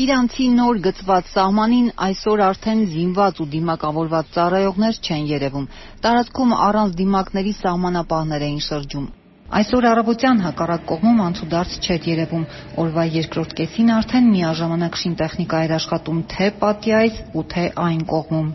Կիրանցի նոր գծված սահմանին այսօր արդեն զինված ու դիմակավորված ծառայողներ չեն երևում։ Տարածքում առանց դիմակների սահմանապահներ էին շրջում։ Այսօր առավոտյան հակառակ կողմում անցուդարձ չէր երևում։ Օրվա երկրորդ կեսին արդեն միաժամանակ շինտեխնիկա էր աշխատում թե պատի այս ու թե այն կողմում։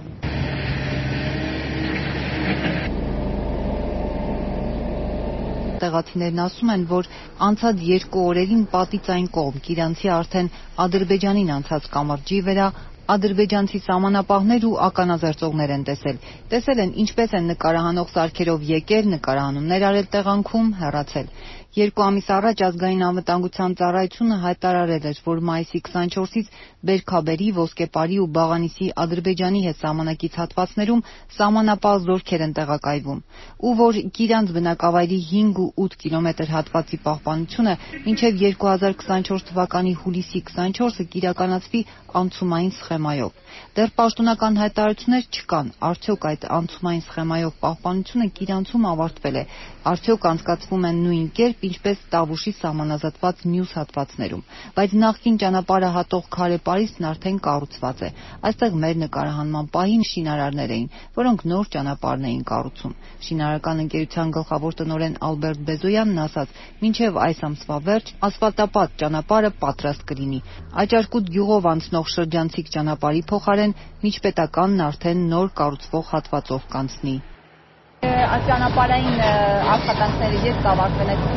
Տեղացիներն ասում են, որ անցած 2 օրերին պատից այն կողմ Կիրանցի արդեն Ադրբեջանին անցած կամրջի վրա ադրբեջանցի սահմանապահներ ու ականազերծողներ են տեսել։ Տեսել են ինչպես են նկարահանող սարքերով եկել, նկարահանումներ արել տեղանքում, հեռացել։ 2 ամիս առաջ ազգային անվտանգության ծառայությունը հայտարարել էր, որ մայիսի 24-ից Բերքաբերի, Ոսկեպարի ու Բաղանիսի Ադրբեջանի հետ սահմանակից հատվածներում սահմանապահ զորքեր են տեղակայվում, ու որ Կիրանց բնակավայրի 5 ու 8 կիլոմետր հատվածի պահպանությունը մինչև 2024 թվականի հուլիսի 24-ը կիրականացվի անցումային սխեմայով։ Դեռ պաշտոնական հայտարարություններ չկան, արդյոք այդ անցումային սխեմայով պահպանությունը Կիրանցում ավարտվել է, արդյոք անցկացվում են նույն կերպ, ինչպես Տավուշի սահմանազատված մյուս հատվածներում, բայց նախկին ճանապարհը հատող քարե պարիսպն արդեն կառուցված է։ Այստեղ մեր նկարահանման պահին շինարարներ էին, որոնք նոր ճանապարհն էին կառուցում։ Շինարարական ընկերության գլխավոր տնօրեն Ալբերտ Բեզոյանն ասաց, մինչև այս ամսվա վերջ ասֆալտապատ ճանապարհը պատրաստ կլինի։ Աճարկուտ գյուղով անցնող շրջանցիկ ճանապարհի փոխարեն միջպետականն արդեն նոր կառուցվող հատվածով կանցնի։ Ճանապարհային աշխատանքները ես կավարտվել են,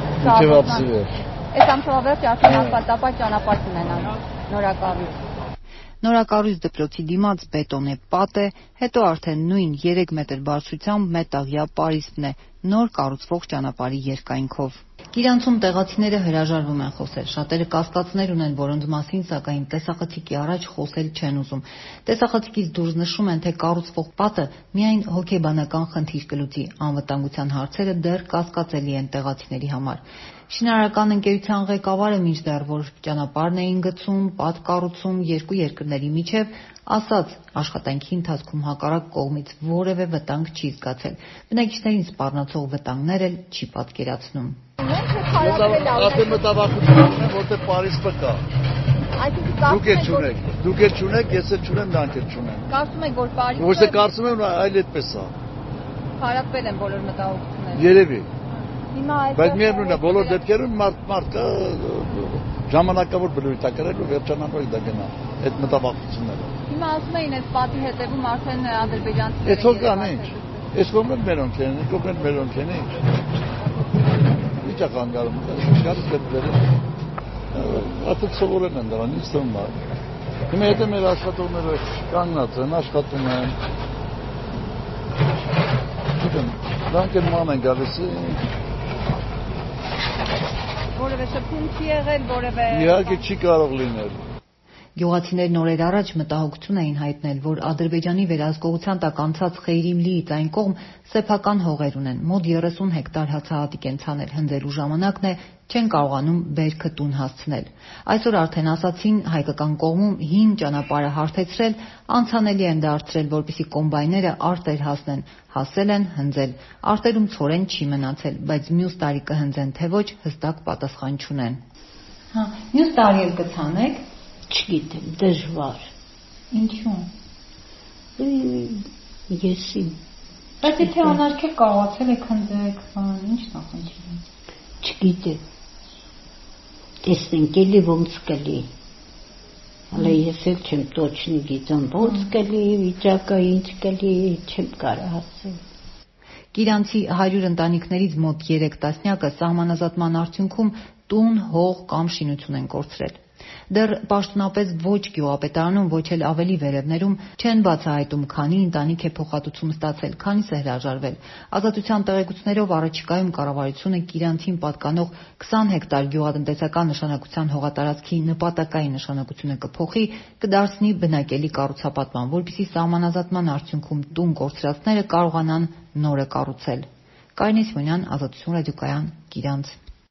Այս ամսվա վերջ արդեն ասֆալտապատ ճանապարհ կունենան, նորակառույց։ Նորակառույց դպրոցի դիմաց բետոնե պատ է, հետո արդեն նույն 3 մետր բարձրությամբ մետաղյա պարիսպն է, նոր կառուցվող ճանապարհի երկայնքով։ Կիրանցում տեղացիները հրաժարվում են խոսել, շատերը կասկածներ ունեն, որոնց մասին սակայն տեսախցիկի առաջ խոսել չեն ուզում։ Տեսախցիկից դուրս նշում են, թե կառուցվող պատը միայն հոգեբանական խնդիր կլուծի, անվտանգության հարցերը դեռ կասկածելի են տեղացիների համար։ Շինարարական ընկերության ղեկավարը մինչդեռ որ ճանապարհն էին գցում, պատ կառուցում 2 երկրների միջև, ասաց, աշխատանքի ընթացքում հակառակ կողմից որևէ վտանգ չի զգացել։ Բնակիչներին սպառնացող վտանգներ էլ չի պատկերացնում։ Արդեն մտավախություն ունեմ, որտեղ Փարիզը կա։ Դուք էլ չունեք, ես էլ չունեմ, նրանք էլ չունեն։ Կարծում եք, որ Փարիզը Ոչ թե կարծում եմ, այլ այդպես է։ Հարաբերել են բոլոր մտահոգությունները։ Երևի։ Բայց միևնույն է, բոլոր դեպքերում մարդկա ժամանակավոր բնույթ է կրել ու վերջանալու դա գնա այդ մտավախությունները։ Հիմա ասում էին, այս պատի հետևում արդեն ադրբեջանցիներ։ Էս հոգան ինչ։ Էս կողմն մերոնք են, կողմն մերոնք են ինչ։ Իջա կանգարում, շարժ դեպքերը։ Աթը սովորեն են դրան, ինչ թվում է։ Հիմա հետո մեր աշխատողները կանգնած են, աշխատում են։ Դրանք են ման են գալիս։ Որևէ շփում չի եղել, որևէ Իհարկե չի կարող լինել։ Գյուղացիներն օրեր առաջ մտահոգություն էին հայտնել, որ Ադրբեջանի վերահսկողության տակ անցած Խեյրիմլիից այն կողմ սեփական հողեր ունեն, մոտ 30 հեկտար հացահատիկ են ցանել, հնձելու ժամանակն է, չեն կարողանում բերքը տուն հասցնել։ Այսօր արդեն ասացին հայկական կողմում հին ճանապարհը հարթեցրել, անցանելի են դարձրել, որպեսզի կոմբայները արտեր հասնեն, հասել են հնձել։ Արտերում ցորեն չի մնացել, բայց մյուս տարի կհնձեն թե ոչ, հստակ պատասխան չունեն։ Մյուս տարի էլ կցանեք։ Չգիտեմ, դժվար։ Ինչու՞։ Եսի։ Բայց եթե անարգել կարողացել եք հնձեք, ի՞նչ նախանձի։ Չգիտեմ։ Տեսնենք էլի ոնց կլի։ Հələ ես էլ չեմ точно գիտեմ ոնց կլի, վիճակը ինչ կլի, չեմ կարող ասել։ Կիրանցի 100 ընտանիքներից մոտ 3 տասնյակը սահմանազատման արդյունքում տուն, հող կամ շինություն են կորցրել։ Դեռ պաշտոնապես ոչ գյուղապետարանում, ոչ էլ ավելի վերևներում չեն բացահայտում, քանի ընտանիք է փոխհատուցում ստացել, քանիսը հրաժարվել։ Ազատության տեղեկություններով առաջիկայում կառավարությունը Կիրանցին պատկանող 20 հեկտար գյուղատնտեսական նշանակության հողատարածքի նպատակային նշանակությունը կփոխի, կդարձնի բնակելի կառուցապատման, որպեսզի սահմանազատման արդյունքում տուն կորցրածները կարողանան նորը կառուցել։ Կարինե Սիմոնյան, Ազատություն ռադիոկայան, Կիրանց։